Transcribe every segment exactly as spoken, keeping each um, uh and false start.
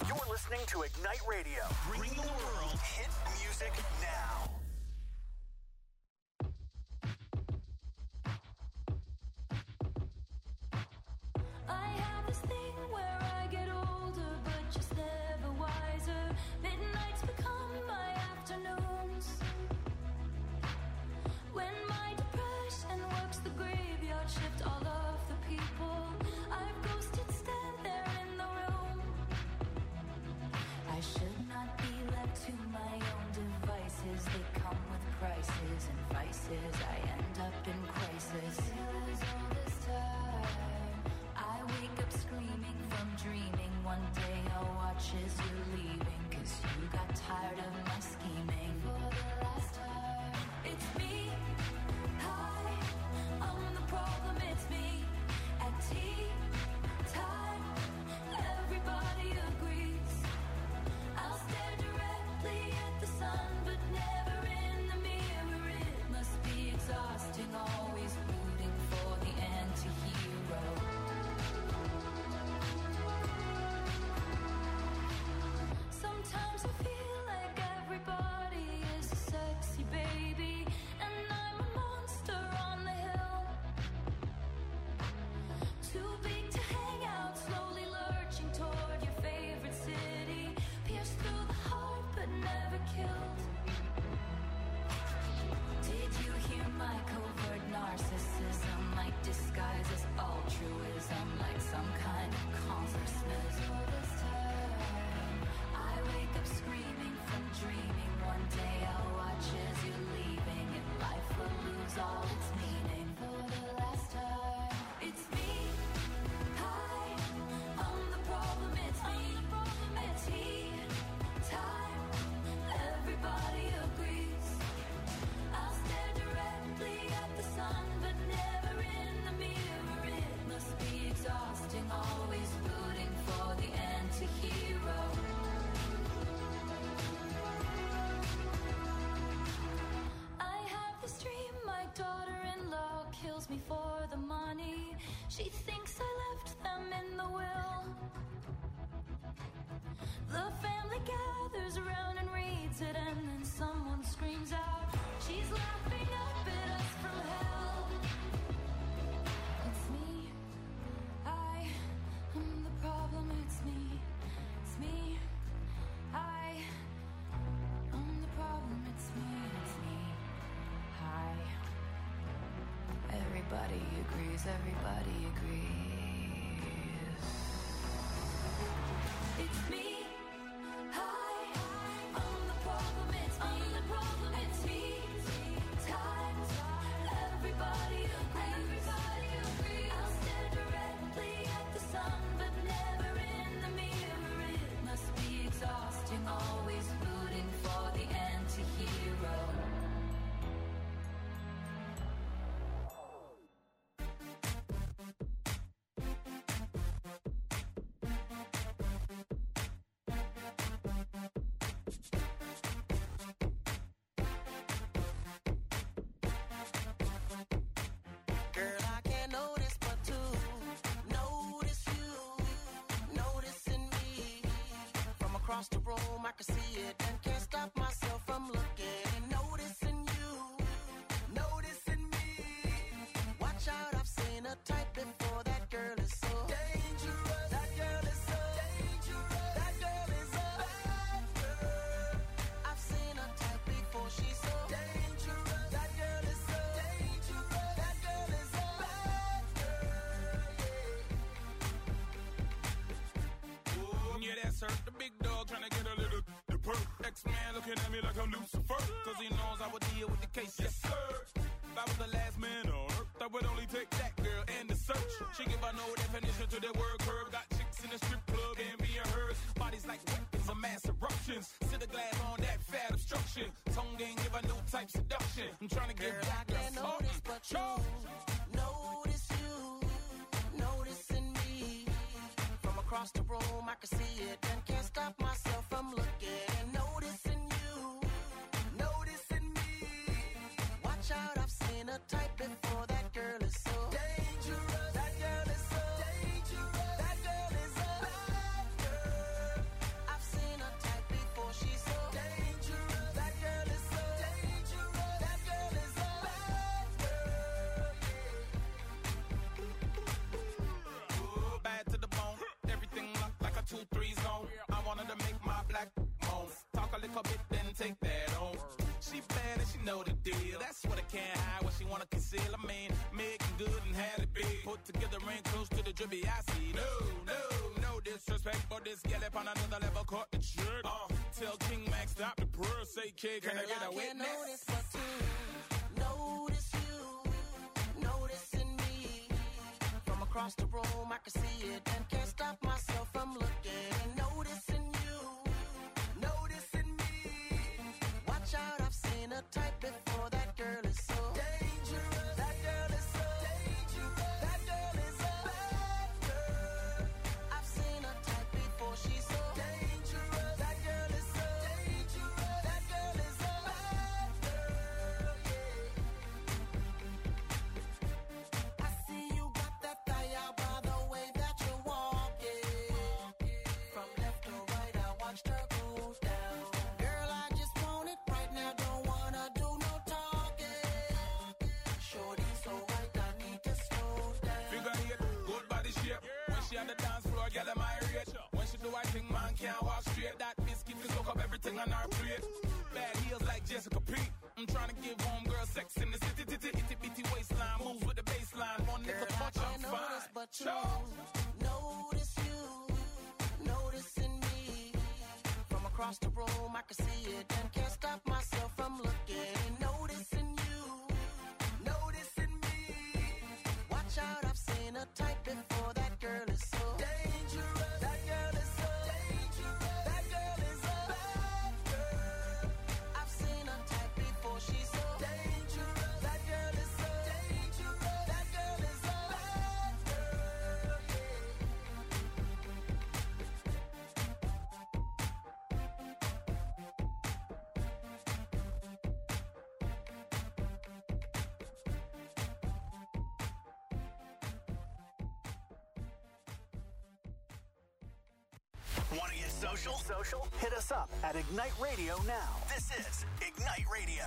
You're listening to Ignite Radio, bringing the world hit music now. I have this thing where I get older, but just never wiser. Midnights become my afternoons. When my depression works the graveyard shift, all of the people I've ghosted stand there in the room. I should not be left to my own devices. They come with prices and vices. I end up in crisis. Feels all this time. I wake up screaming from dreaming. One day I'll watch as you're leaving, 'cause you got tired of my scheming. For the last time, it's me. Hi, I'm the problem, it's me. At tea time, everybody agrees. I'll stare directly at the sun, but never in the mirror. It must be exhausting, always rooting for the anti-hero. Sometimes I feel like everybody is a sexy baby, and I'm a monster on the hill. Too big to hang out, slowly lurching toward your favorite city. Pierced through the heart, but never killed. Did you hear my covert narcissism? Like disguise as altruism, like some kind of consciousness. All this time, I wake up screaming from dreaming. One day I'll watch as you're leaving, and life will lose all its meaning. For the last time, it's me. Hi, I'm the problem, it's me. At tea time, everybody agrees. I'll stare directly at the sun, but never in the mirror. It must be exhausting, always rooting for the anti-hero. I have this dream, my daughter-in-law kills me for the money. She thinks I left them in the will. The family gathers around and reads it, and then someone screams out, she's laughing up at us from hell. It's me. I am the problem, it's me. It's me. I am the problem, it's me. It's me. Hi. Everybody agrees, everybody agrees. It's me. Hi, I'm the problem, it's me. I'm the problem, it's me. Time, everybody agrees. Everybody agrees. I'll stare directly at the sun, but never in the mirror. It must be exhausting, always rooting for the anti-hero. Girl, I can't notice but to notice you, noticing me. From across the room, I can see it and can't stop myself from looking. Noticing you, noticing me. Watch out, I've seen a type before. That girl is so dangerous. That girl is so dangerous. That girl is a bad girl. I've seen a type before. She's so dangerous. That girl is so dangerous. That girl is a bad girl. Yeah. Yeah, that's her, the big dog trying to get a little the perk. X-Man looking at me like I'm Lucifer, 'cause he knows I would deal with the case. Yes, sir. If I was the last man on earth, I would only take that girl and the search. She give her no definition to the word curve. Got chicks in the strip club and being hers. Bodies like weapons of mass eruptions. Sit a glass on that fat obstruction. Tongue ain't give her no type seduction. I'm trying to get Girl, back I can't notice but you. Notice you, noticing me. From across the room, I can see it and can't stop myself from looking. Noticing you, noticing me. Watch out, I've seen a type before. That girl is so dangerous. That girl is so dangerous. That girl is a bad girl. lick a bit, then take that on. She bad and she know the deal. That's what I can't hide, what she wanna conceal. I mean, making good and Halle B. Put together ain't close to the drippy I see. No, no, no disrespect, but this gal up on another level caught the trick. Uh, tell King Max stop the purr, say kid, can Girl, I get a I can't witness? notice but to notice you, noticing me. From across the room, I can see it and can't stop myself from looking and noticing you, noticing me. Watch out, I've seen a type before. That girl is so dangerous. That girl is so dangerous. That girl is a bad girl. I've seen a type before. She's so dangerous. That girl is so dangerous. That girl is a bad girl. Yeah. I see you got that thigh out by the way that you're walking. From left to right, I watched her go down. Girl, I just want it right now. Don't wanna do no talking. Shorty so right, I need to slow down. Figure eight, good body shape. When she on the dance floor, get them irate. When she do I think man can't walk straight. That biscuit can soak up everything on our plate. Bad heels like Jessica Pete. I'm trying to give homegirl sex in the city, titty, itty bitty waistline. Moves with the baseline. One Girl, nigga I punch, I'm can't notice fine. but you. Chose. Notice you, noticing me. From across the room, I can see it and can't stop myself from looking. Noticing you, noticing me. Watch out, I've seen a type before. That girl is so dangerous. That girl is so dangerous. That girl is a bad girl. I've seen a type before. She's so dangerous. That girl is so dangerous. That girl is a bad girl. Want to get social? Social? Hit us up at Ignite Radio now. This is Ignite Radio.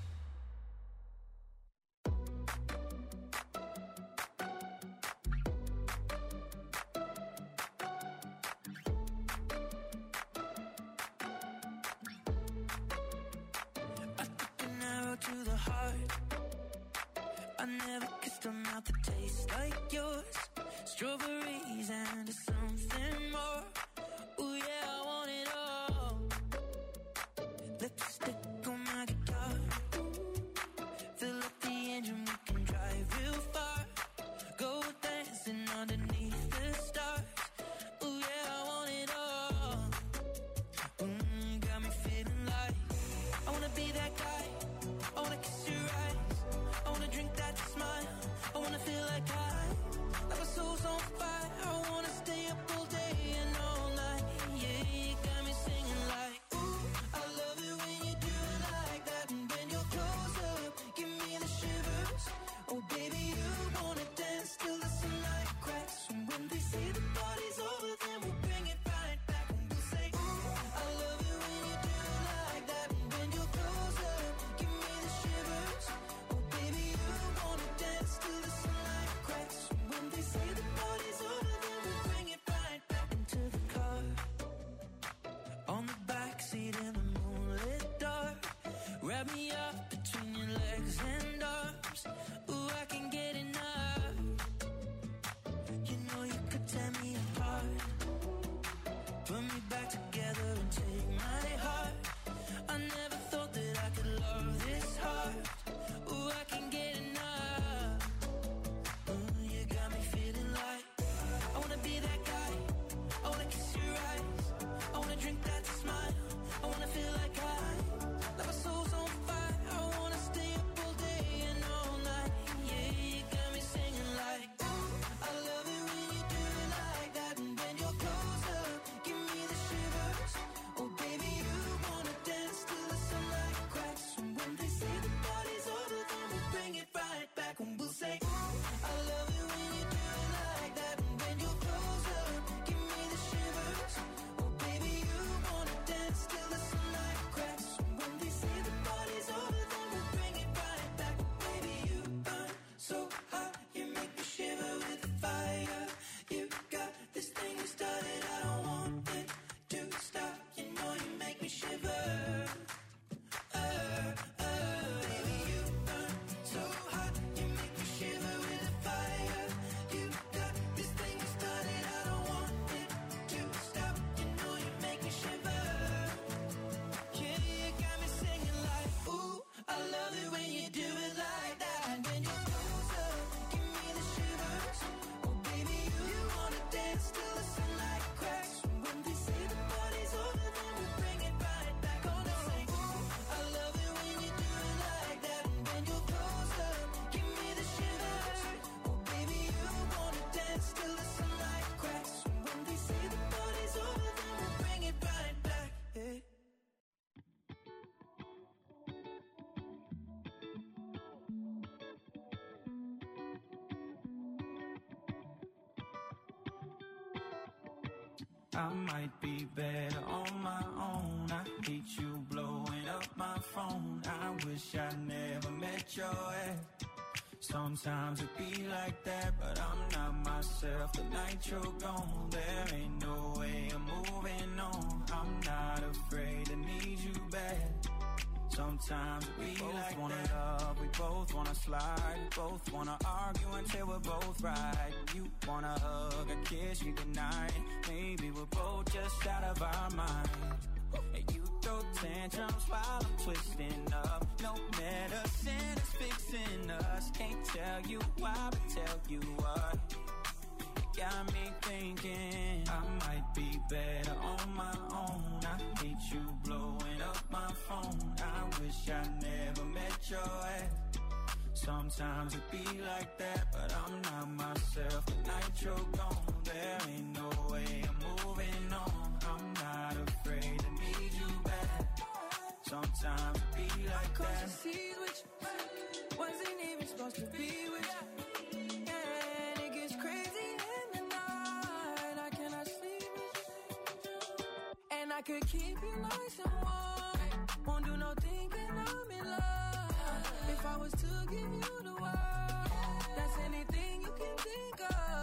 I took an arrow to the heart. I never kissed a mouth that tastes like yours. Strawberries and something more. Ooh yeah, I want it all. Lipstick on my guitar. Fill up the engine, we can drive real far. Go dancing underneath the stars. Ooh yeah, I want it all. Mm, got me feeling like I wanna be that guy. I wanna kiss your eyes. I wanna drink that smile. I wanna feel like I, like my soul's on fire. I wanna stay up all day and all I might be better on my own. I hate you blowing up my phone. I wish I never met your ex. Sometimes it be like that, but I'm not myself. The night you're gone, there ain't no way I'm moving on. I'm not afraid to need you back. Sometimes we both like wanna that. Love, we both wanna slide, we both wanna argue until we're both right. You wanna hug or kiss me goodnight. Maybe we're both just out of our mind. And you throw tantrums while I'm twisting up. No medicine is fixing us. Can't tell you why, but tell you what. You got me thinking I might be better on my own. I hate you blowing up my phone. I wish I never met your ex. Sometimes it be like that, but I'm not myself. The night you're gone, there ain't no way I'm moving on. I'm not afraid to need you back. Sometimes it be like Cause that. you see which wasn't even supposed to be with you. And it gets crazy in the night. I cannot sleep with you. And I could keep you nice and warm. Won't do no thinking I'm in love. If I was to give you the world, that's anything you can think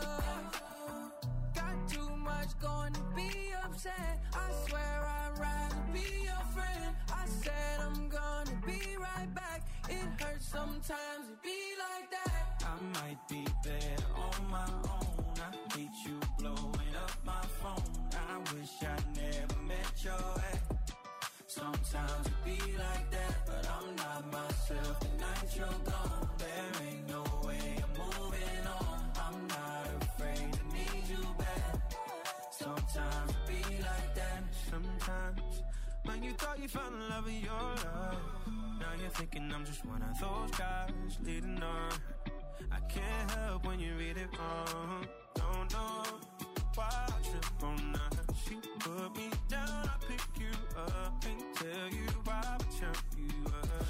of. Got too much going to be upset. I swear I'd rather be your friend. I said I'm gonna be right back. It hurts sometimes to be like that. I might be better on my own. I hate you blowing up my phone. I wish I never met your ex. Sometimes it be like that, but I'm not myself. The night you're gone, there ain't no way I'm moving on. I'm not afraid to need you back. Sometimes it be like that. Sometimes when you thought you found the love of your life, now you're thinking I'm just one of those guys leading on. I can't help when you read it wrong. Don't know why I trip on that. She put me down, I pick you up and tell you why I turn you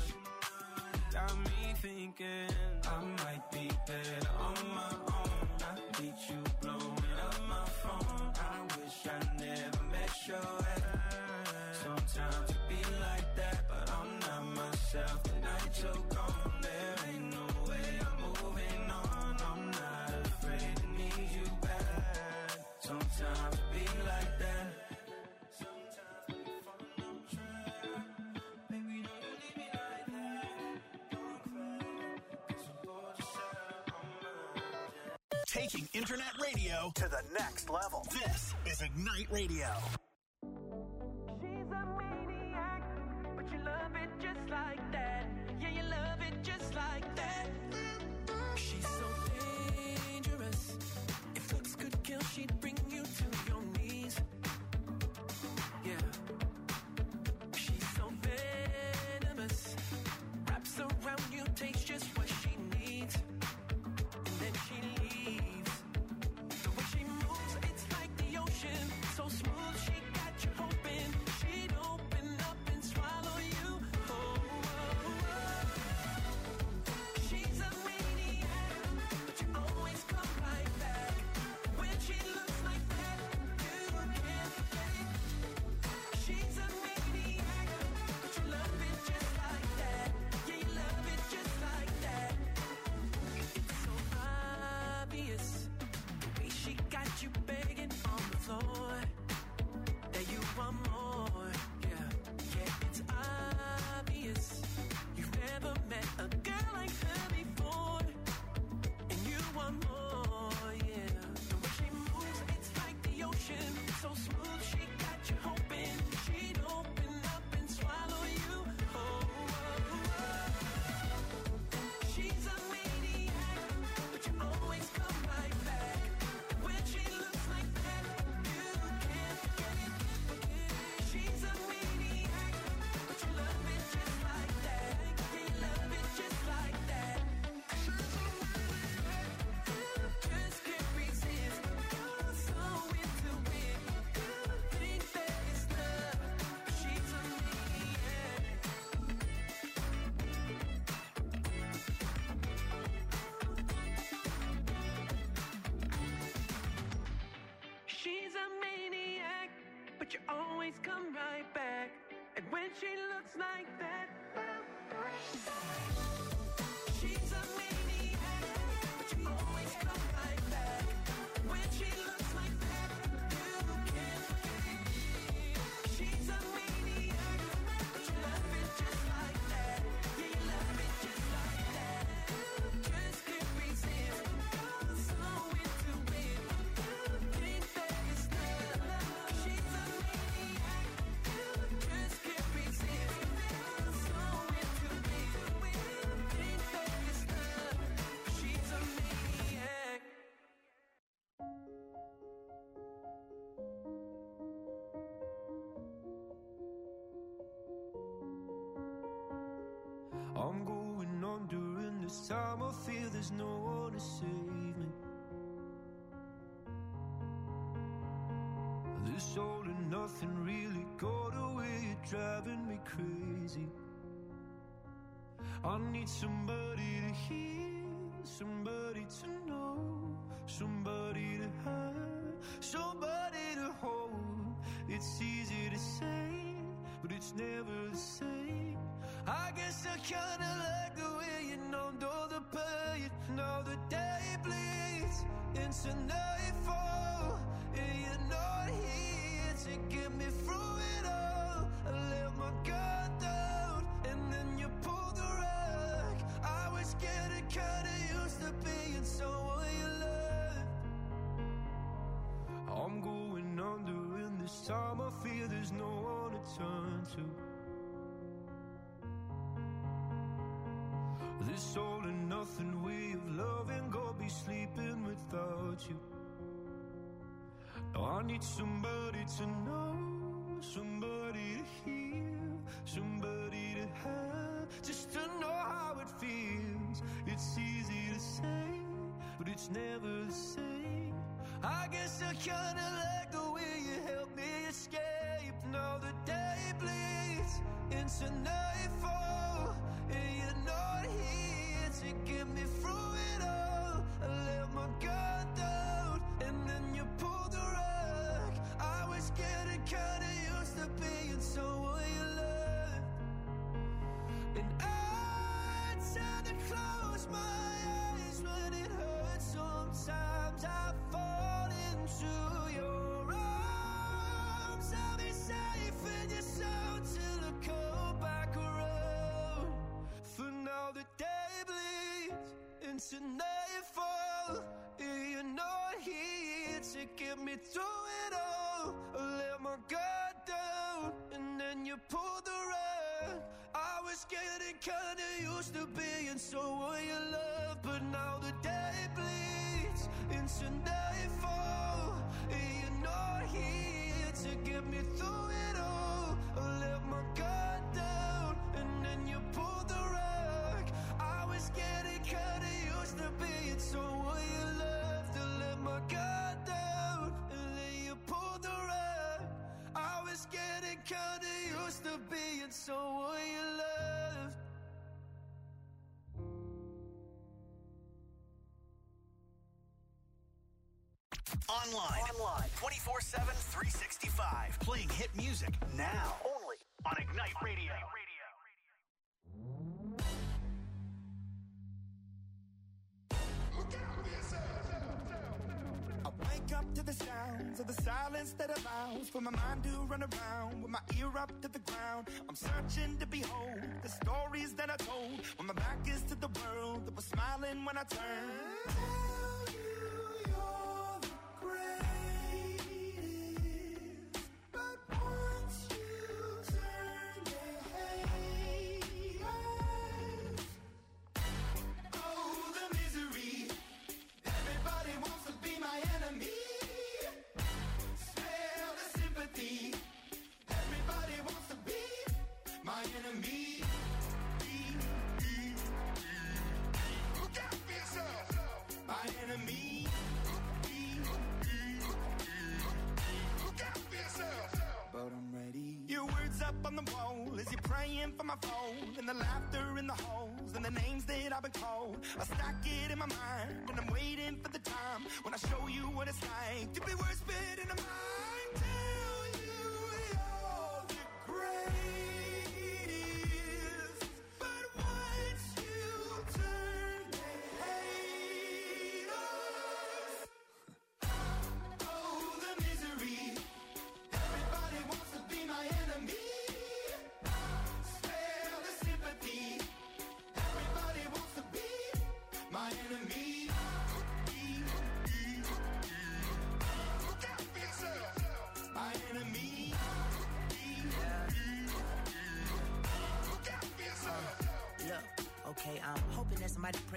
up. Got me thinking I might be better on my own. I hate you blowing up my phone. I wish I never met your ex. Sometimes it be like that, but I'm not myself. The night you're gone, there ain't no way I'm moving on. I'm not afraid to need you back. Sometimes it be like that. Sometimes we fall on track. Baby, don't you leave me like that. Don't cry, 'cause I'm bored to share on my. Taking internet radio to the next level. This is Ignite Radio. she's a maniac, but you love it just like that. Yeah, you love it just like that. She's so dangerous. If looks could kill, she'd bring you to your knees. Yeah. She's so venomous. Wraps around you, takes just what she needs. And then she leaves. The way she moves, it's like the ocean. So smooth, she she looks like that. She's a maniac, but you always come right back. When she looks like that, you can't forget. She's a maniac, but you love it just like that. Yeah, you love it just like that. Just can't resist. You're so into it. You think that it's love. She's a maniac. You just can't resist. You're so into it. You think that it's love. She's a maniac. I'm going on during this time. I feel there's no one to save me. This all and nothing really got away. You're driving me crazy. I need somebody to hear, somebody to know, somebody to have, somebody to hold. It's easy to say, but it's never the same. I guess I kinda like the way you numbed all the pain. Now the day bleeds into nightfall, and you're not here to get me through it all. I let my guard down, and then you pulled the rug. I was getting kinda used to being someone you loved. I'm going under, and this time I feel there's no one to turn to. This all and nothing way of loving, go be sleeping without you. Now I need somebody to know, somebody to hear, somebody to have, just to know how it feels. It's easy to say, but it's never the same. I guess I kinda like the way you help me escape. Now the day bleeds into nightfall, and you're not here to get me through it all. I let my guard down, and then you pulled the rug. I was getting kinda used to being someone you loved. And I tend to close my eyes when it hurts. Sometimes I fall into your arms. I'll be safe in your soul till I come back around. For now the day bleeds into nightfall, and you're not here to get me through it all. I let my guard down, and then you pulled the rug. I was getting kinda used to being someone you love, but now the day bleeds into nightfall, and you're not here to get me through it all. I let my guard down, and then you pulled the rug. I was getting kinda used to being someone you loved. I let my guard down, and then you pulled the rug. I was getting kinda used to being someone you loved. Online. Online. twenty-four seven, three sixty-five. Playing hit music now. Only on Ignite Radio. I wake up to the sounds of the silence that allows for my mind to run around with my ear up to the ground. I'm searching to behold the stories that I told when my back is to the world that was smiling when I turned. Tell you you're the greatest, but once you turn, they hate us. Oh, the misery. Everybody wants to be my enemy. Smell the sympathy. Everybody wants to be my enemy. Look out for yourself. My enemy. Look out for yourself. But I'm ready. Your words up on the wall as you're praying for my phone, and the laughter in the halls, and the names that I've been called. I stack it in my mind, and I'm waiting for the time when I show you what it's like to be worse fit in a mind. Tell you you're the greatest.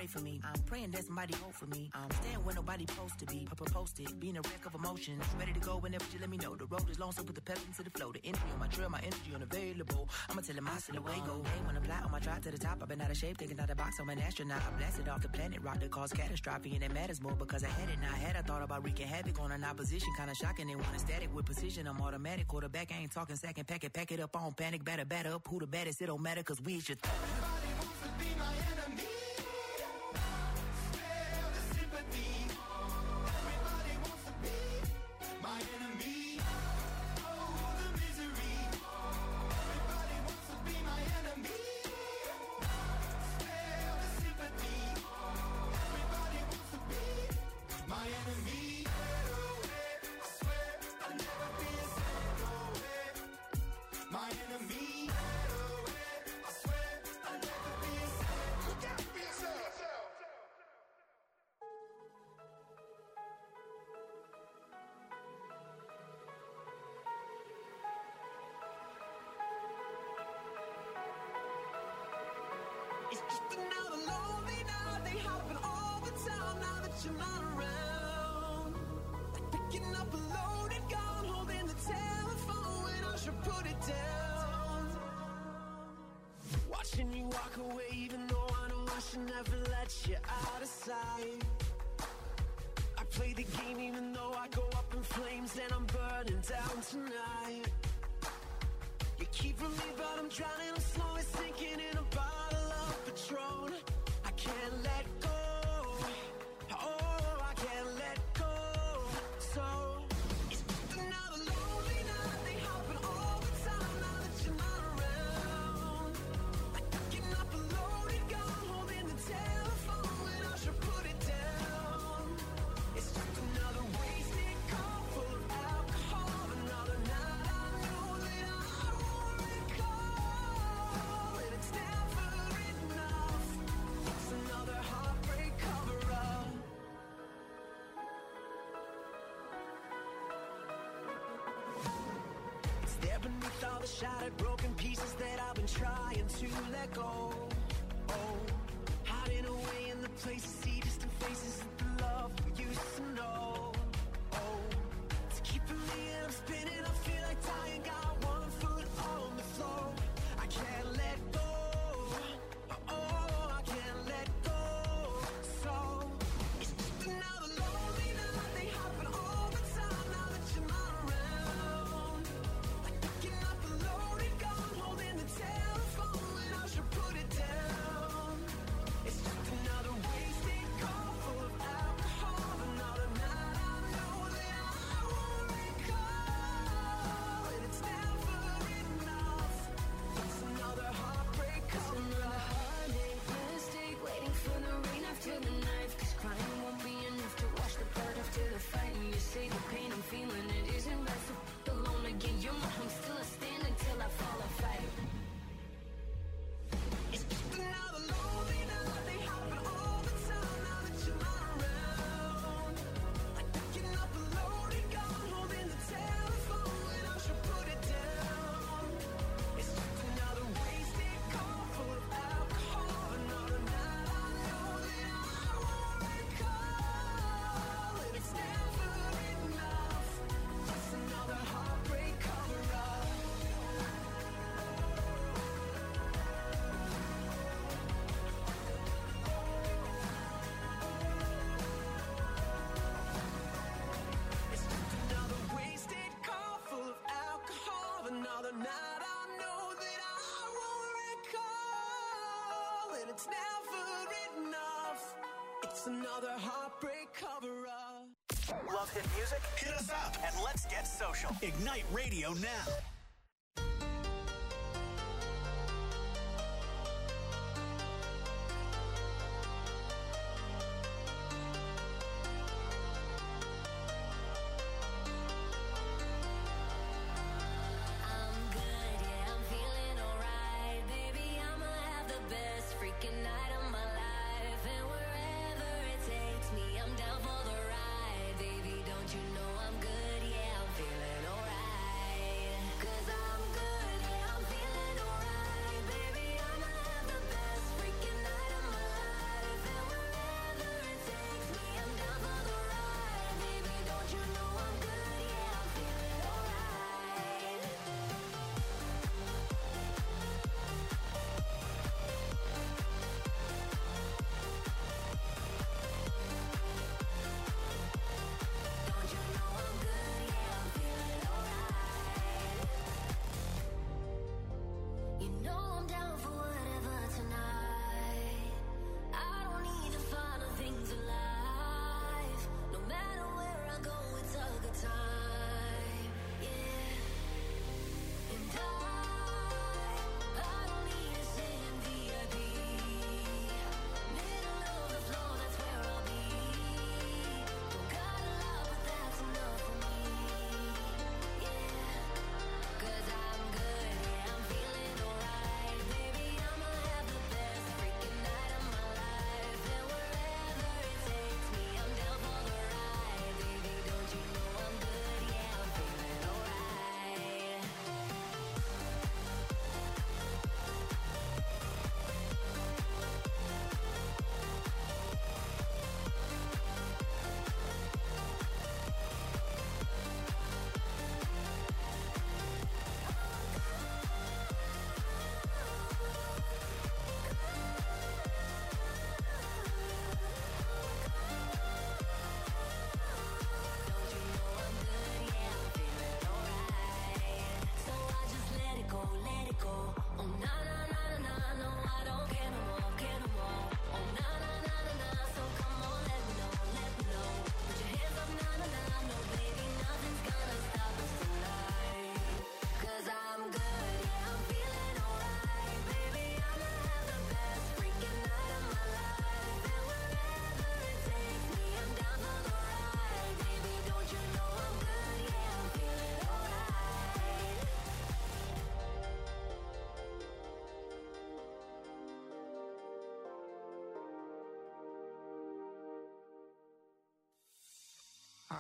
pray for me. I'm praying that somebody hope for me. I'm staying where nobody supposed to be. Purple posted, being a wreck of emotions. Ready to go whenever you let me know. The road is long, so put the pep into the flow. The energy on my trail, my energy unavailable. I'ma tell him I still away go. Hey, when I fly on my drive to the top, I've been out of shape, taking out the box. I'm an astronaut. I blasted off the planet rock that caused catastrophe, and it matters more because I had it. Now I had I thought about wreaking havoc on an opposition, kind of shocking. They want a static with precision. I'm automatic quarterback. I ain't talking second pack it, pack it up on panic, batter, batter up. Who the baddest? It don't matter because we should. Everybody wants to be my enemy. Spare the sympathy. Everybody wants to be my enemy. Oh, the misery. Everybody wants to be my enemy. Spare the sympathy. Everybody wants to be my enemy. I swear I'll never be a single. My enemy. It's just another lonely night. They happen all the time now that you're not around. Like picking up a loaded gun, holding the telephone when I should put it down. Watching you walk away, even though I know I should never let you out of sight. I play the game even though I go up in flames and I'm burning down tonight. You keep from me, but I'm drowning, I'm slowly sinking in a bottle of Patron. I can't let go. Oh, I can't let go. So it's just another lonely night. They happen all the time now that you're not around. Like picking up a loaded gun, holding the telephone when I should put it down. It's just another wasted call full of alcohol. Another night I know that I won't recall. And it's never enough. It's another heartbreak cover-up. It's there beneath all the shattered, broken pieces that I've been trying to let go. Oh, hiding away in the places, see distant faces of the love we used to know. Oh, it's keeping me and I'm spinning. I feel like dying, got one foot on the floor. I can't let go. Oh, I can't let go. So it's just another lonely night. They happen all the time now that you're not around. Like picking up a loaded gun, holding the telephone when I should put it down. It's just another wasted call full of alcohol. Another night I know that I won't recall. And it's never enough. It's another heartbreak cover-up. Heartache, mistake, waiting for the rain after the knife. Cause crying won't be enough to wash the blood after the fight. And you say the pain I'm feeling, it isn't right. So alone again, you're my home, still a stand until I fall or fight. It's just another lonely night. They happen all the time now that you're not around. Like picking up a loaded gun, holding the telephone when I should put it down. It's just another wasted call full of alcohol. Another night I know that I won't recall. And it's never enough. It's another heartbreak cover-up. It's just another wasted call full of alcohol. Another night I know that I won't recall. And it's never enough. It's another heartbreak cover-up. Love hit music? Hit us up and let's get social. Ignite Radio now. I'm good, yeah, I'm feeling alright. Baby, I'ma have the best freaking night of my life. And wherever it takes me, I'm down for the ride. Baby, don't you know I'm good, yeah, I'm feeling alright. Good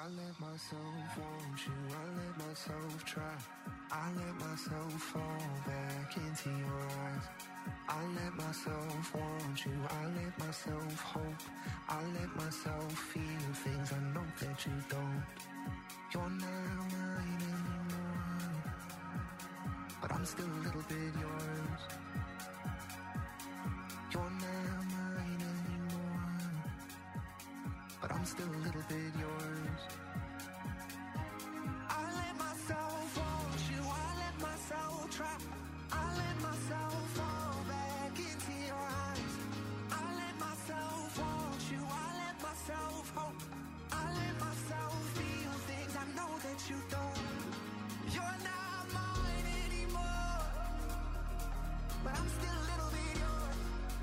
I let myself want you, I let myself try. I let myself fall back into your eyes. I let myself want you, I let myself hope. I let myself feel things I know that you don't. You're not mine anymore, but I'm still a little bit yours. You're not mine anymore, but I'm still a little bit yours. I let myself want you, I let myself try. I let myself fall back into your eyes. I let myself want you, I let myself hope. I let myself feel things I know that you don't. You're not mine anymore, but I'm still a little bit yours.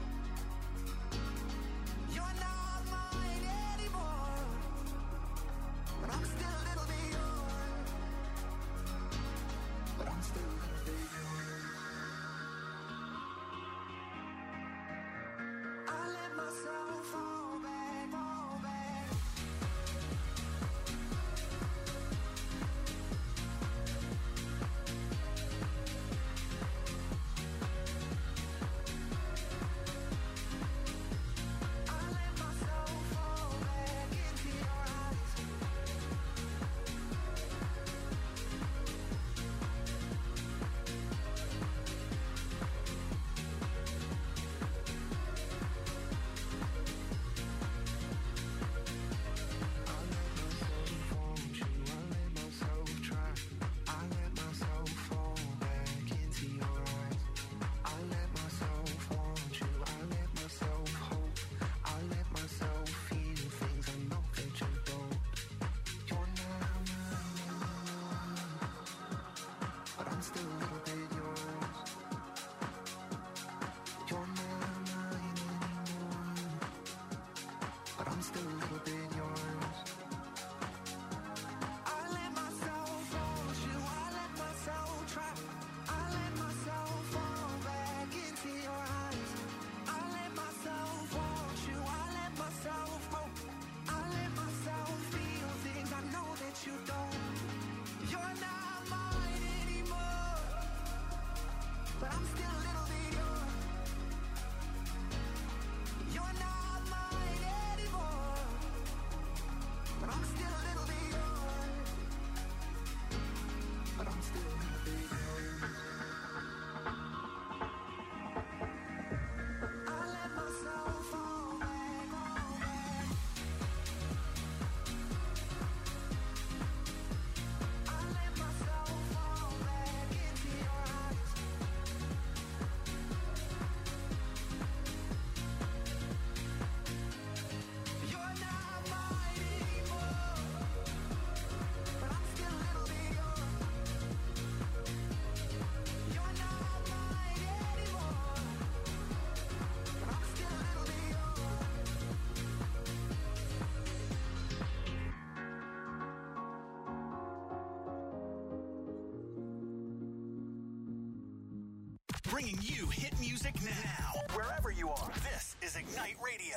You're not mine anymore, but I'm still a little bit yours. But I'm still a little bit yours. I let myself fall back, fall back. I let myself fall back into your eyes. I let myself want you, I let myself try. I let myself fall back into your eyes. I let myself want you, I let myself hope. I let myself feel things I know that you don't. You're not mine anymore, but I'm still a little bit yours. You're not mine anymore, but I'm still a little bit yours. I let myself want you, I let myself try. I let myself fall back into your eyes. I let myself want you, I let myself hope. I let myself feel things I know that you don't. You're not mine anymore, but I'm still a little bit yours. You're not mine anymore, but I'm still a little bit yours. But I'm still a little bit yours. I let myself fall back, fall back. I let myself fall back into your eyes. You're not mine anymore, but I'm still a little bit yours. You're not mine anymore, but I'm still a little bit yours. Bringing you hit music now, wherever you are. This is Ignite Radio.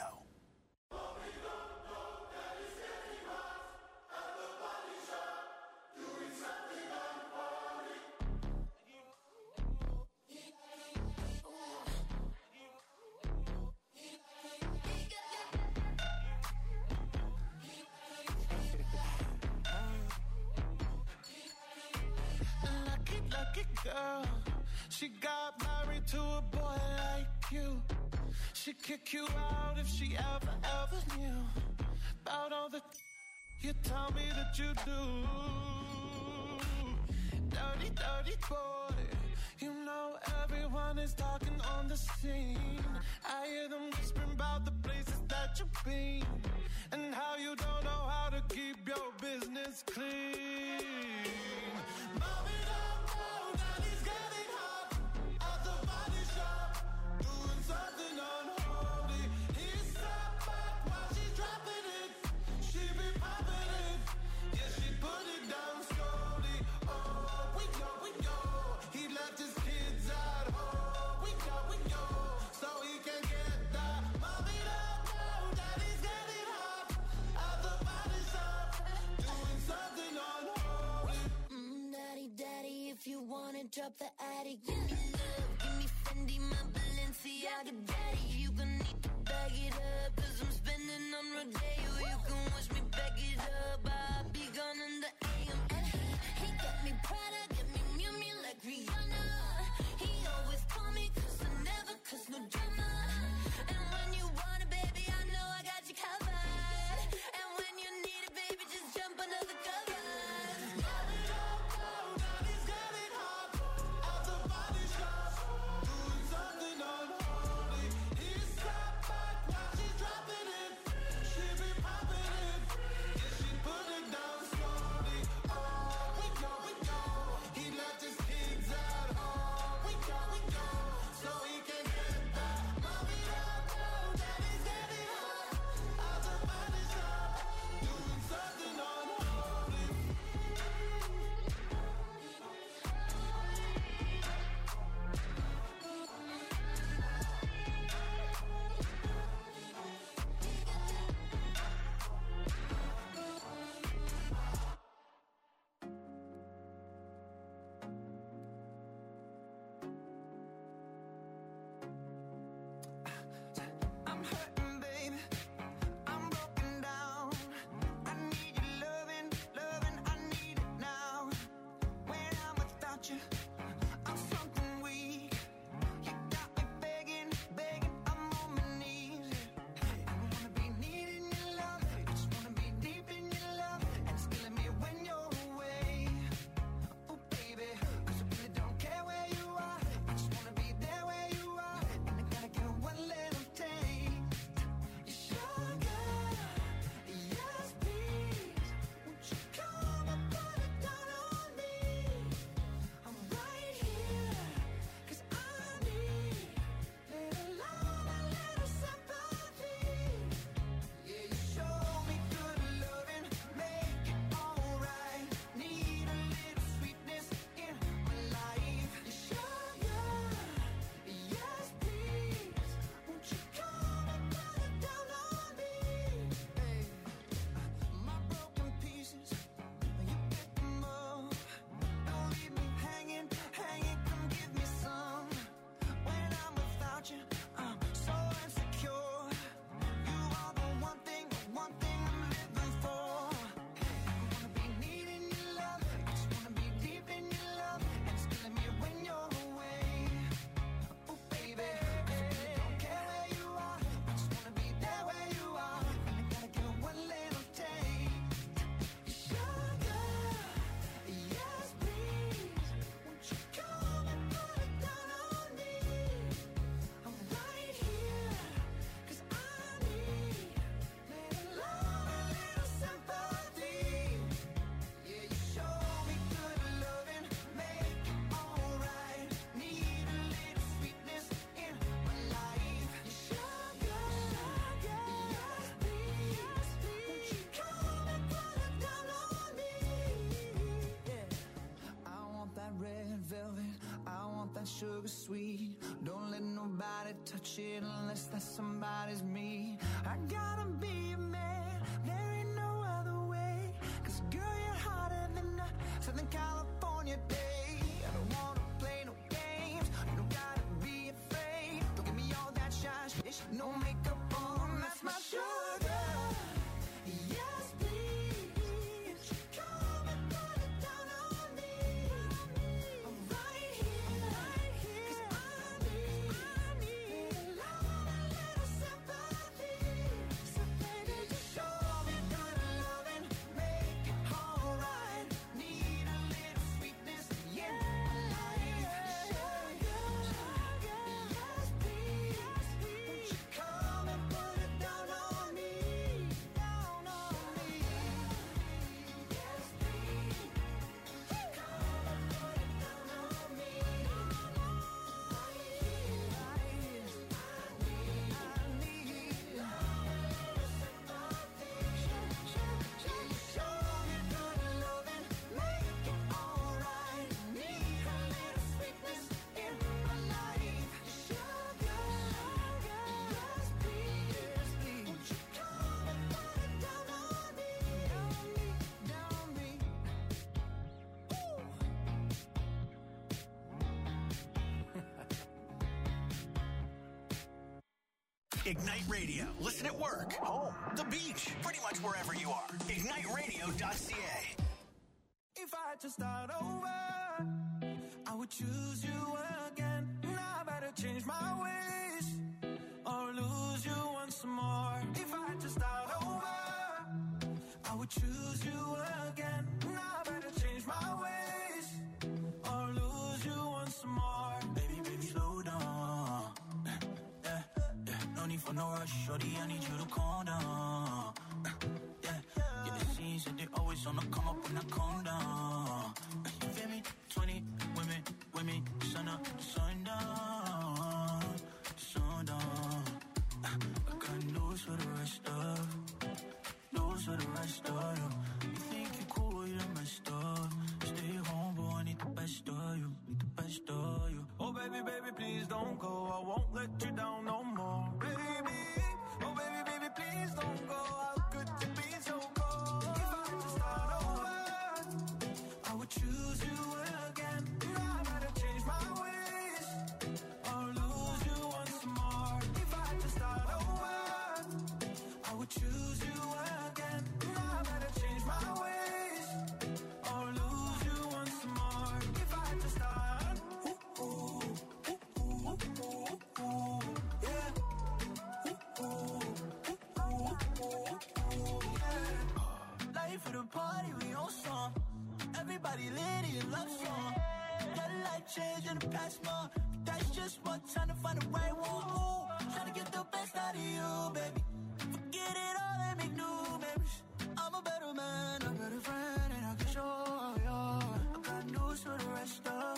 Lucky, lucky girl. She got married to a boy like you. She'd kick you out if she ever, ever knew about all the you tell me that you do. Dirty, dirty boy. You know everyone is talking on the scene. I hear them whispering about the places that you've been and how you don't know how to keep your business clean. Mom it up, oh, daddy's getting hot at the body shop, doing something unholy. He sat back while she's dropping it. She be popping it, yeah, she put it down slowly. Oh, we know, we know, he left his kids at home. We know, we know, so he can get that. Mom it up, oh, daddy's getting hot at the body shop, doing drop the attic. Give me love, give me Fendi, my Balenciaga daddy. You gon' need to bag it up, cause I'm spending on Rodeo. You can watch me back it up, I'll be gone in the A M. And he, he got me Prada, got me Miu Miu like Rihanna. He always call me cause I never cause no drama. And when you want it, baby, I know I got you covered. And when you need it, baby, just jump under the covers. Sugar sweet, don't let nobody touch it unless that somebody's me. I gotta be a man, there ain't no other way. Cause girl, you're hotter than a Southern California day. I don't wanna play no games, you don't gotta be afraid. Don't give me all that shine, shit, no makeup on, that's my sugar. Yes, please, come and put it down on me. I'm right here, right here, 'cause I need, I need a little love, a little sympathy. So baby, just Ignite Radio. Listen at work, home, the beach, pretty much wherever you are. ignite radio dot c a. If I had to start over, I would choose you again. Now I better change my ways or lose you once more. If I had to start over, I would choose you again. Now I better change my ways or lose you once more. Baby, baby, slow down. Yeah, yeah. No need for no rush, shorty, I need you to calm down. Yeah, yeah, it seems that they always on the come up when I calm down. You feel me? twenty women, women, sun up, sun down, sun down. I got news for the rest of, news for the rest of you. You think you cool, you messed up. Stay home, boy, I need the best of you, need the best of you. Oh baby, baby, please don't go, I won't let you down no more. Baby, oh baby, baby, please don't go. How could you be so cold? If I had to start over, I would choose you again. Now I better change my ways or lose you once more. If I had to start over, I would choose you again. Now I better change my ways or lose you once more. If I had to start, ooh, ooh, ooh, ooh, ooh, ooh, yeah. Ooh, ooh, ooh, ooh, ooh, yeah. Life for the party, we on song. Everybody lit in love song. Got a life change in the plasma. That's just one time to find the right one. Trying to get the best out of you, baby. Forget it all and make new memories. I'm a better man, a better friend, and I can show you. I got news for the rest of,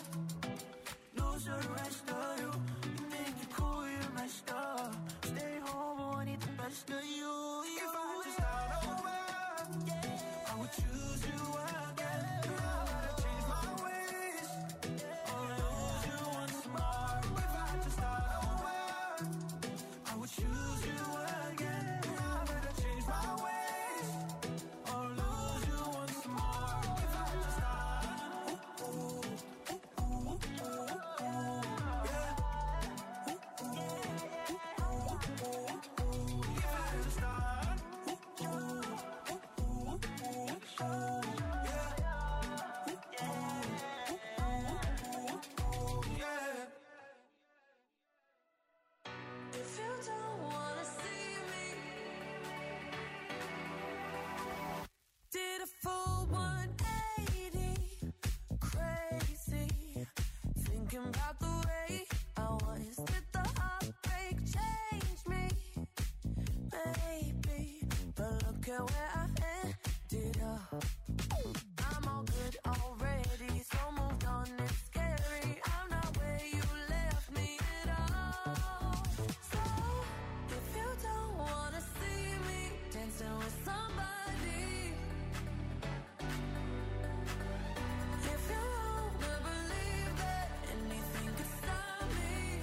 news for the rest of you. You think you're cool, you're messed up. Stay home, I need the best of you. If I had to start over, I would choose you again. Now I better change my ways or lose you once more. If I had to start over, I would choose you again. Now I better change my ways or lose you once more. If I had to start, ooh, ooh, ooh, ooh, ooh, yeah. Ooh, ooh, ooh, ooh, ooh. If I had to start, ooh, ooh, ooh, ooh, ooh, yeah. Ooh, ooh, ooh, ooh, yeah. If you don't wanna see me, Did a full one eighty, crazy, thinking about the way I was. Did the heartbreak change me? Maybe, but look at where I ended up. I'm all good already, so moved on, it's scary. I'm not where you left me at all. So, if you don't wanna see me dancing with somebody, if you wanna believe that anything could stop me,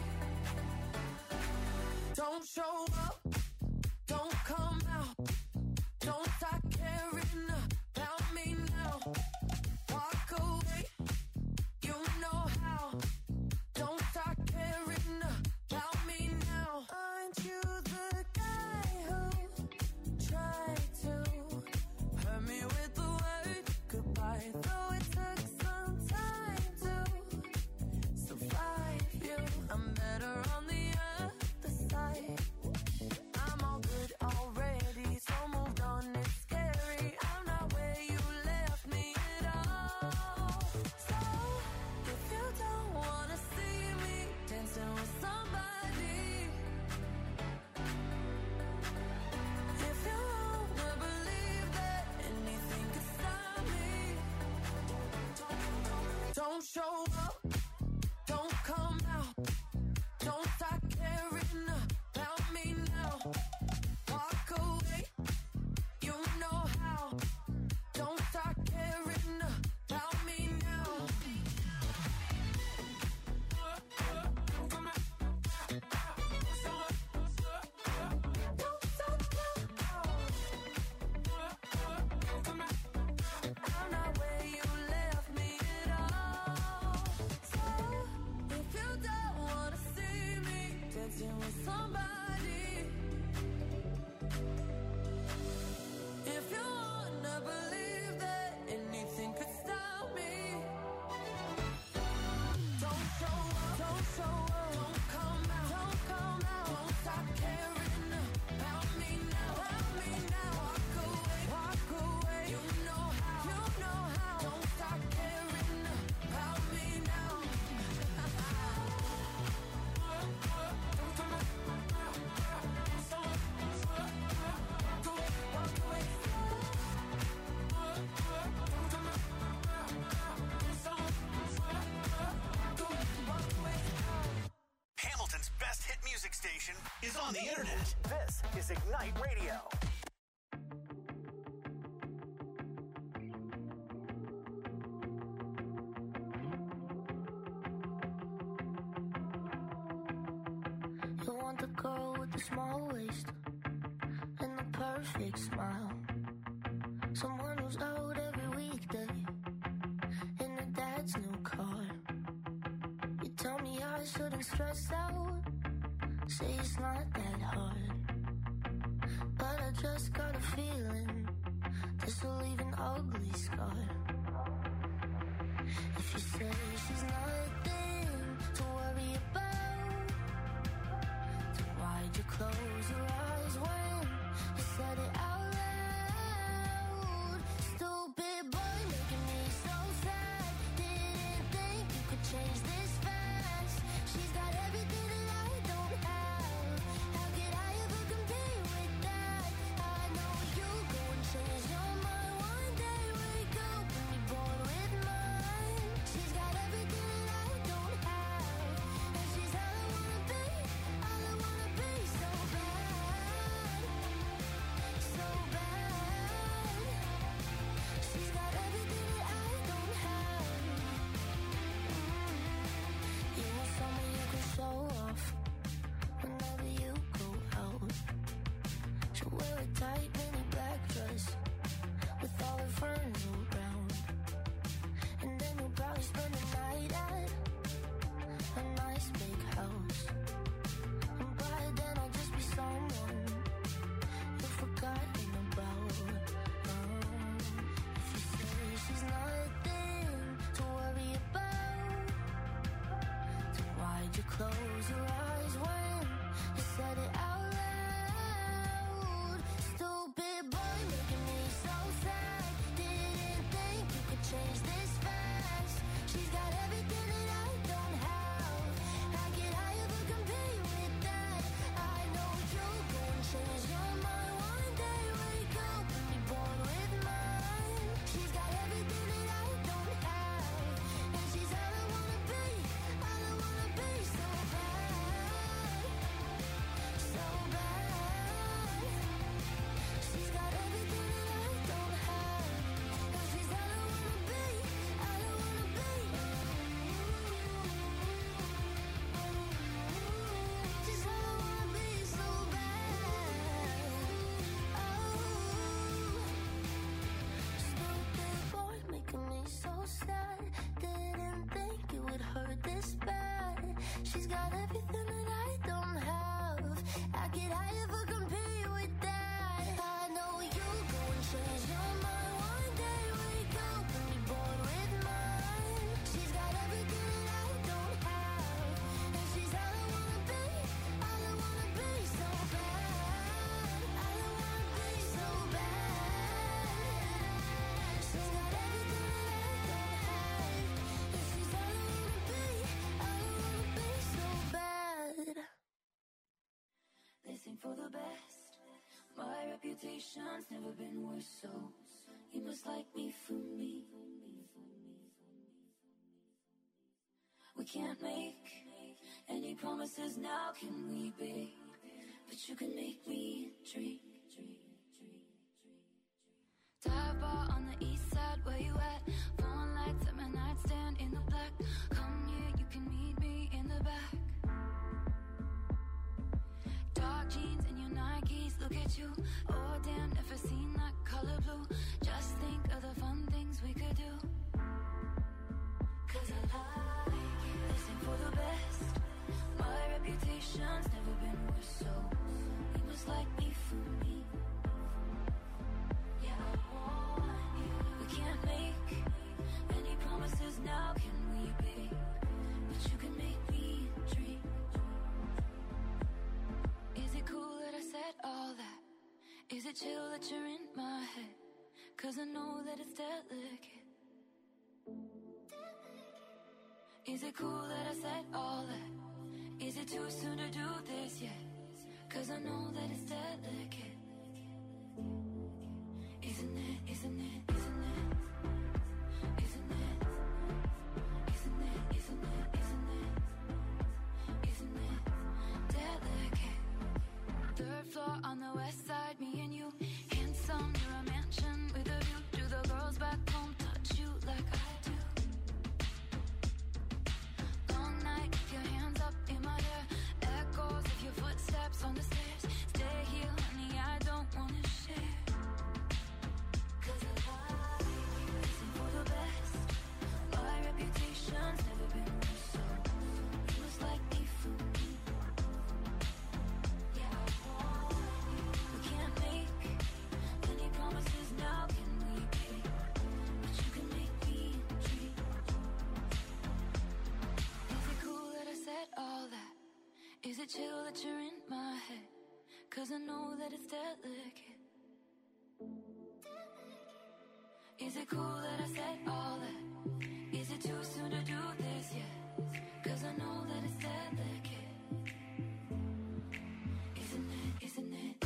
don't show up, don't come out, don't start caring about me now. Walk away, you know how. Don't start caring about me now. Aren't you the guy who tried to hurt me with the word goodbye? Though it took some time to survive you, I'm better on the other side. is on the internet. This is Ignite Radio. You want the girl with the small waist and the perfect smile. Someone who's out every weekday in her dad's new car. You tell me I shouldn't stress out, say it's not that hard. But I just got a feeling this will leave an ugly scar. If you say she's nothing to worry about, then why'd you close your eyes when you said it out loud? Stupid boy making me so sad. Didn't think you could change this fast. She's got everything that I don't have. How could I ever compete with that? I know you go and change your mind one day. Wake up and be born with mine. She's got everything that I don't have, and she's all I wanna be, all I wanna be. So bad, so bad. She's got everything that I don't have. You want someone you can show off whenever you go out. She'll wear a tight mini black dress with all her friends around, and then you'll probably spend the night at a nice big house. And by then I'll just be someone you've forgotten about. Um, if you say she's nothing to worry about, then why'd you close your eyes when you said it out loud? Stupid boy making me so sad. Didn't think you could change this fast. She's got everything that I don't have. How could I ever compete with that? I know you'll go and change your mind one day. Wake up and be born with mine. She's got everything that I don't have, and she's all I wanna be, all I wanna be. So bad, so bad. She's got everything that I don't have, and she's all I wanna be, all I wanna be. She's all I wanna be, so bad. Oh, stupid boy making me so sad. Didn't think it would hurt this bad. She's got everything that I don't have. How could I ever compete with that? I know you'll go and change your mind one day. Wake up and be born with mine. She's got everything that I don't have, and she's all I wanna be, all I wanna be. So bad, all I wanna be. So bad. She's got everything that I don't have, and she's all I wanna be, all I wanna be. So bad. They sing for the best. My reputation's never been worse, so you must like me for me. We can't make any promises now, can we, babe? But you can make me dream. Dive bar on the east side, where you at? Phone lights at my nightstand in the black. Come here, you can meet me in the back. Dark jeans and your Nikes, look at you. Oh damn, never seen that color blue. Just think of the fun things we could do. Cause I like you. Listen for the best. My reputation's never been worse, so you must like me for me. Yeah, I want you. We can't make any promises now, can we, babe? But you can make me dream. Is it cool that I said all that? Is it chill that you're in my head? Cause I know that it's delicate. Is it cool that I said all that? Is it too soon to do this yet? Cause I know that it's delicate. Isn't it, isn't it, isn't it? Isn't it? Isn't it, isn't it, isn't it? Isn't it delicate? it chill that you're in my head? Cause I know that it's delicate. Is it cool that I said all that? Is it too soon to do this yet? Cause I know that it's delicate. Isn't it, isn't it?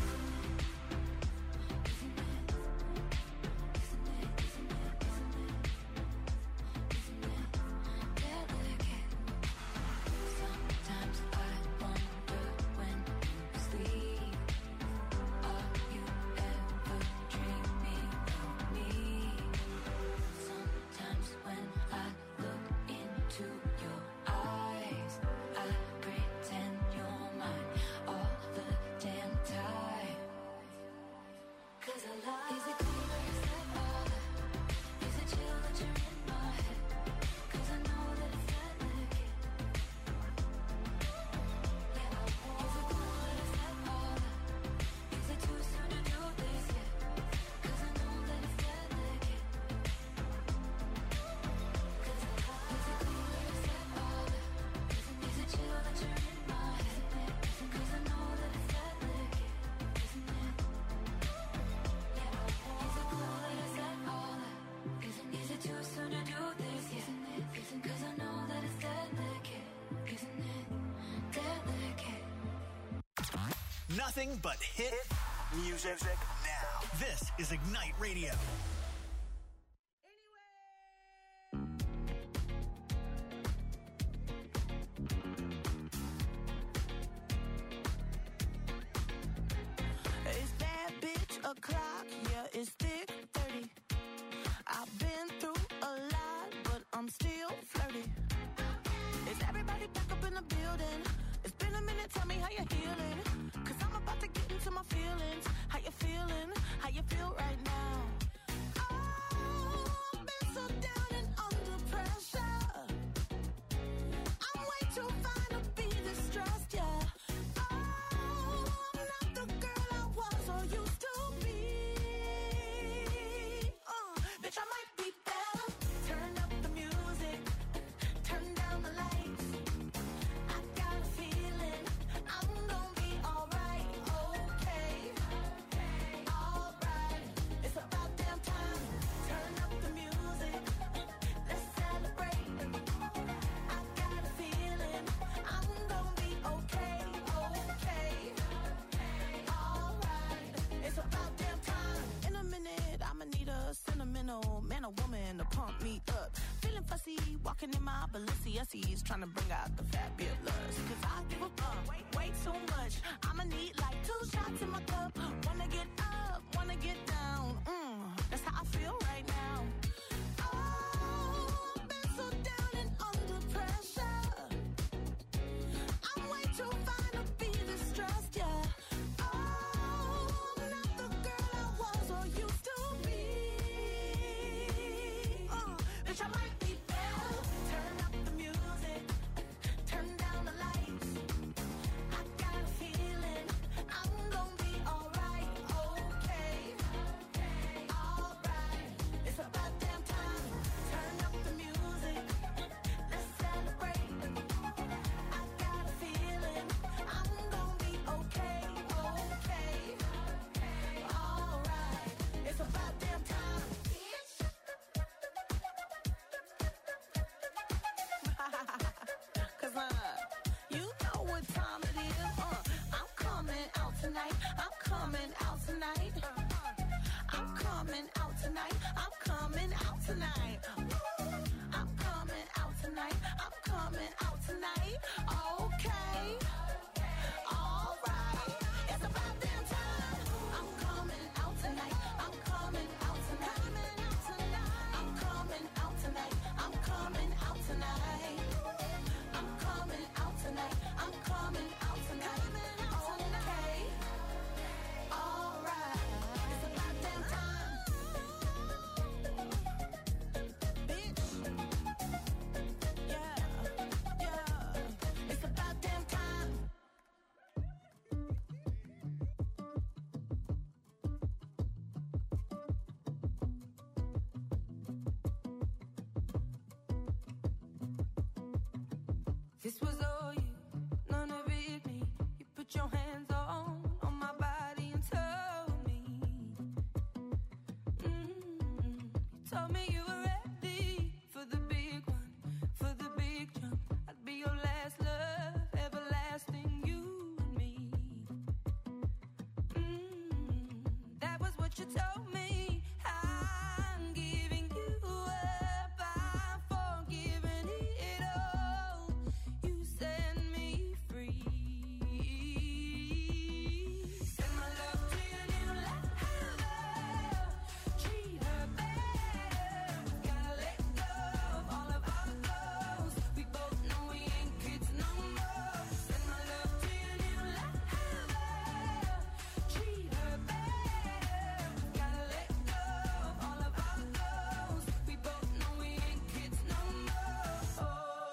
Nothing but hit music now. This is Ignite Radio. It's that bitch o'clock, yeah, it's thick thirty. I've been through a lot, but I'm still flirty. Is everybody back up in the building? It's been a minute, tell me how you're healing. Cause I'm about to get into my feelings. How you feeling? How you feel right now? Oh, I've been so down and under pressure. I'm way too fine to be distressed, yeah. Oh, I'm not the girl I was or used to be. Uh, bitch, I might be better. Turn up the music. Turn down the lights. I got a feeling I'm gonna be alright, okay, alright. It's about damn time. Turn up the music. Let's celebrate. I got a feeling I'm gonna be okay, okay, alright. It's about damn time. In a minute, I'ma need a sentimental man or woman to pump me up. Feeling fussy, walking in my Balenciennes, trying to bring out the fabulous. Cause I give a fuck way, way too much. I'ma need like two shots in my cup. Wanna get up, wanna get down. Mm, that's how I feel right now. Oh, I've been so down and under pressure. I'm way too fine to be distressed, yeah. Oh, I'm not the girl I was or used to be. Uh, bitch, I might be better. Turn up the music. Turn down the lights. I got a feeling I'm gonna be alright, okay, alright. It's about damn time. Turn up the music. Let's celebrate. I got a feeling I'm gonna be okay, okay, alright. It's about damn time. Cause uh, you know what time it is. Uh, I'm coming out tonight. I'm coming out tonight. Uh, I'm coming out tonight. I'm coming out tonight. Ooh, I'm coming out tonight. I'm coming out tonight. Okay. Alright. It's about damn time. I'm coming out tonight. I'm coming out tonight. I'm coming out tonight. I'm coming out tonight. I'm coming out tonight. I'm coming out tonight. Okay. Alright. It's about damn time. Bitch. Yeah. Yeah. It's about damn time. This was all you, none of it me. put your hands on, on my body and told me, mm-hmm. You told me you were ready for the big one, for the big jump. I'd be your last love, everlasting, you and me. Mm-hmm. That was what you told me. I'm giving you up, I'm forgiving it all. You set me free. Send my love to your new lover. Treat her better. Gotta let go of all of our goals. We both know we ain't kids no more. Send my love to your new lover. Treat her better. Gotta let go of all of our goals. We both know we ain't kids no more.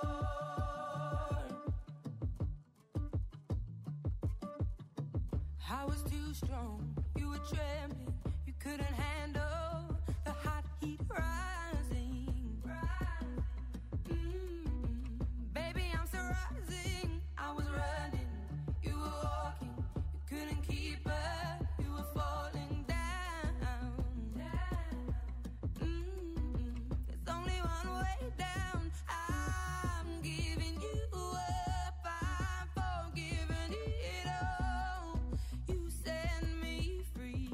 I was too strong, you were trembling, you couldn't handle the hot heat rising. Mm, baby, I'm still rising. I was running, you were walking, you couldn't keep up, you were falling down. Mm, there's only one way down. I'm giving you up, I'm forgiving it all. You set me free.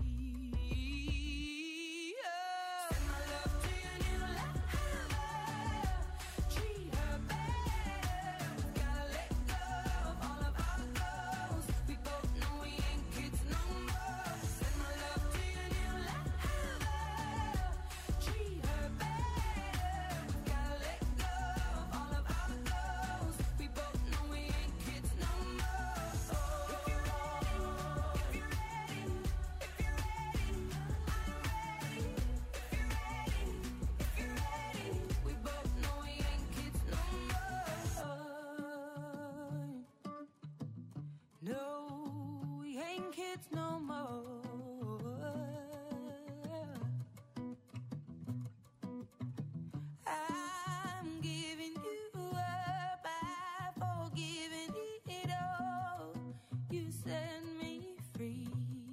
Oh. Send my love to your new lover. Treat her better. Gotta let go of all of our goals. We both know we ain't kids no more. Send my love to your new lover. Treat her better. Gotta let go of all of our goals. We both know we ain't kids no more. If you're ready, if you're ready, if you're ready, I'm ready. If you're ready, if you're ready, we both know we ain't kids no more. No, we ain't kids no more. I'm giving you up, I'm forgiving it all. You set me free.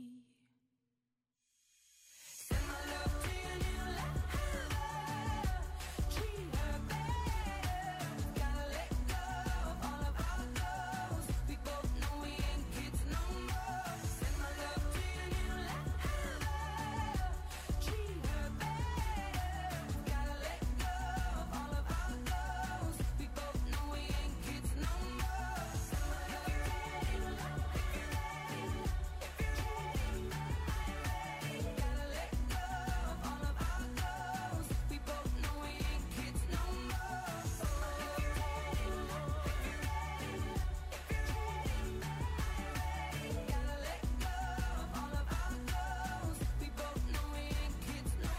Send my love to your new lover. Treat her better. Gotta let go of all of our goals. We both know we ain't kids no more. Send my love to your new lover. Treat her better. Gotta let go of all of our goals. We both know we ain't kids no more. Send my love to your new lover. If you're ready, if you're ready, I'm ready. Gotta let go of all of our goals. We both know we ain't kids no more. If you're ready, if you're ready, if you're ready, I'm ready. Gotta let go of all of our goals. We both know we ain't kids no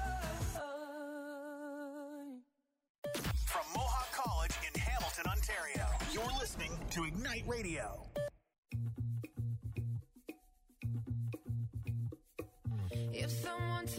more. From Mohawk College in Hamilton, Ontario, you're listening to Ignite Radio. If someone